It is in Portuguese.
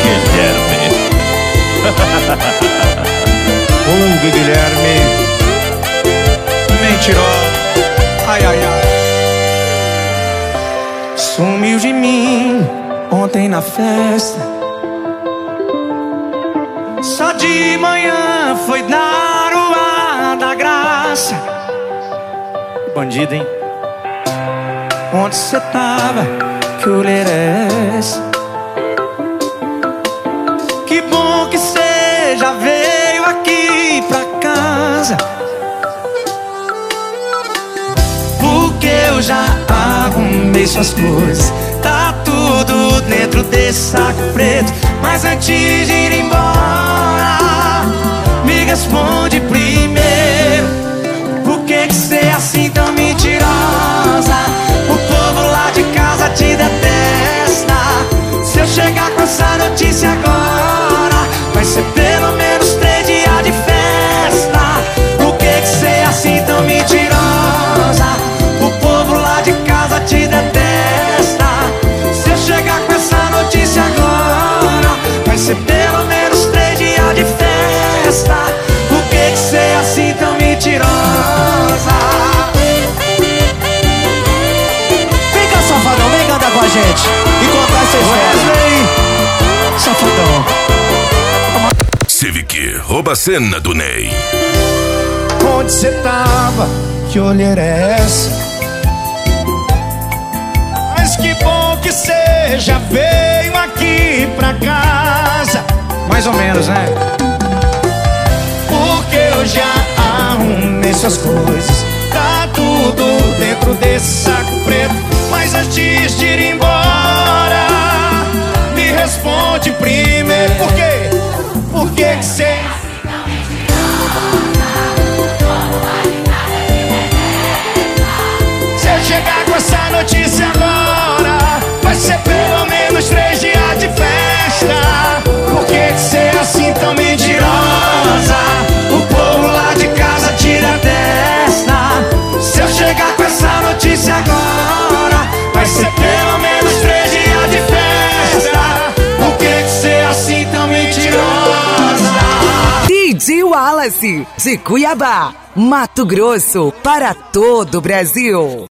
Guilherme. Ô Guilherme, mentiroso. Ai, ai, ai. Sumiu de mim ontem na festa. Só de manhã foi dar o ar da graça. Bandido, hein? Onde cê tava? Que olhar é esse? Que bom que cê já veio aqui pra casa, porque eu já arrumei suas coisas. Tá tudo dentro desse saco preto. Mas antes de ir embora, me responde primeiro: por que cê é assim tão mentirosa? O povo lá de casa te detesta. Se eu chegar com essa notícia agora, vai ser pelo menos 3 dias de festa. Por que cê é assim tão mentirosa? O povo lá de casa te detesta. Se eu chegar com essa notícia agora, vai ser pelo menos 3 dias de festa. Por que cê é assim tão mentirosa? Vem cá, safadão, vem cantar com a gente e contar essa história. Safadão. Civic, rouba a cena do Ney. Onde cê tava? Que olhar é essa? Mas que bom que cê já veio aqui pra casa. Mais ou menos, né? Porque eu já arrumei suas coisas. Tá tudo dentro desse saco preto. Mas antes de ir embora, me responde primeiro: por quê? Por que cê... Se eu chegar com essa notícia agora, vai ser pelo menos 3 dias de festa. Por que cê é assim tão mentirosa? O povo lá de casa te detesta. Se eu chegar com essa notícia agora, vai ser pelo menos 3 dias de festa. Por que cê é assim tão mentirosa? DJ Wallace, de Cuiabá, Mato Grosso, para todo o Brasil.